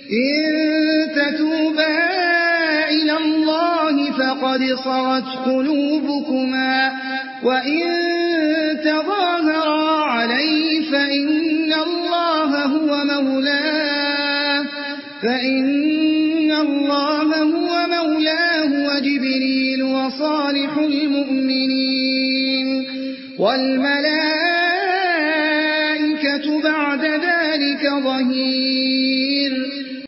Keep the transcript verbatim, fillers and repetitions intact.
إن تتوبا إلى الله فقد صغت قلوبكما وإن تظاهرا عليه فإن الله هو مولاه فإن الله هو مولاه وجبريل وصالح المؤمنين والملائكة بعد ذلك ظهير